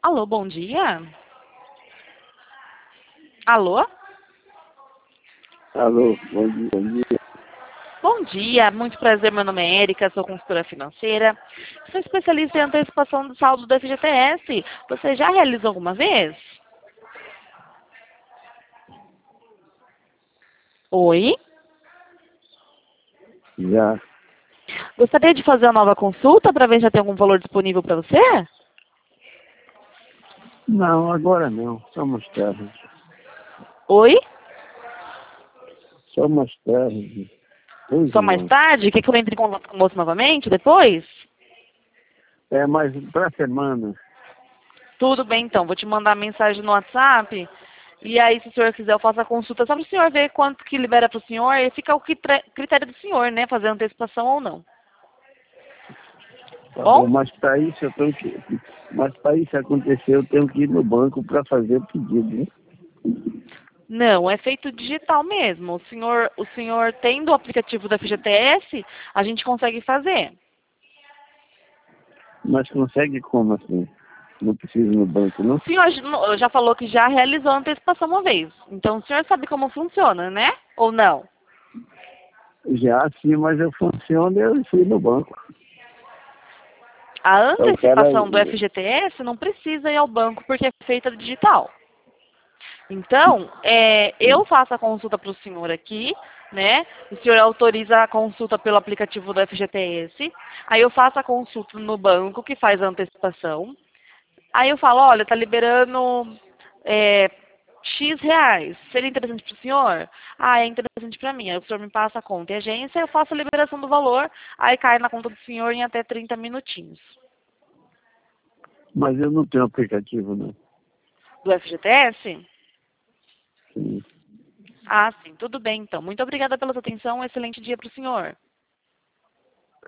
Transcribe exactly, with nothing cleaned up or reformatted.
Alô, bom dia. Alô? Alô, bom dia, bom dia. Bom dia, muito prazer, meu nome é Érica, sou consultora financeira. Sou especialista em antecipação do saldo do F G T S. Você já realizou alguma vez? Oi? Já. Gostaria de fazer uma nova consulta para ver se já tem algum valor disponível para você? Não, agora não. Só mais tarde. Oi? Só mais tarde. Hoje Só mais não. tarde? Quer que eu entre em contato com o moço novamente, depois? É, mas pra semana. Tudo bem, então. Vou te mandar mensagem no WhatsApp. E aí, se o senhor quiser, eu faço a consulta só para o senhor ver quanto que libera para o senhor. E fica o critre- critério do senhor, né? Fazer antecipação ou não. Tá bom, Bom? mas para isso eu tenho que. Mas para isso acontecer, eu tenho que ir no banco para fazer o pedido, né? Não, é feito digital mesmo. O senhor, o senhor tendo o aplicativo da F G T S, a gente consegue fazer. Mas consegue como assim? Não precisa ir no banco, não? O senhor j- já falou que já realizou a antecipação uma vez. Então, o senhor sabe como funciona, né? Ou não? Já sim, mas eu funciono e eu fui no banco. A Então, o cara. antecipação do F G T S não precisa ir ao banco porque é feita digital. Então, é, eu faço a consulta para o senhor aqui, né? O senhor autoriza a consulta pelo aplicativo do F G T S. Aí eu faço a consulta no banco que faz a antecipação. Aí eu falo, olha, tá liberando é, X reais. Seria interessante para o senhor? Ah, é interessante para mim. Aí o senhor me passa a conta e agência, eu faço a liberação do valor, aí cai na conta do senhor em até trinta minutinhos. Mas eu não tenho aplicativo, não. Do F G T S? Sim. Ah, sim, tudo bem então. Muito obrigada pela sua atenção. Um excelente dia para o senhor.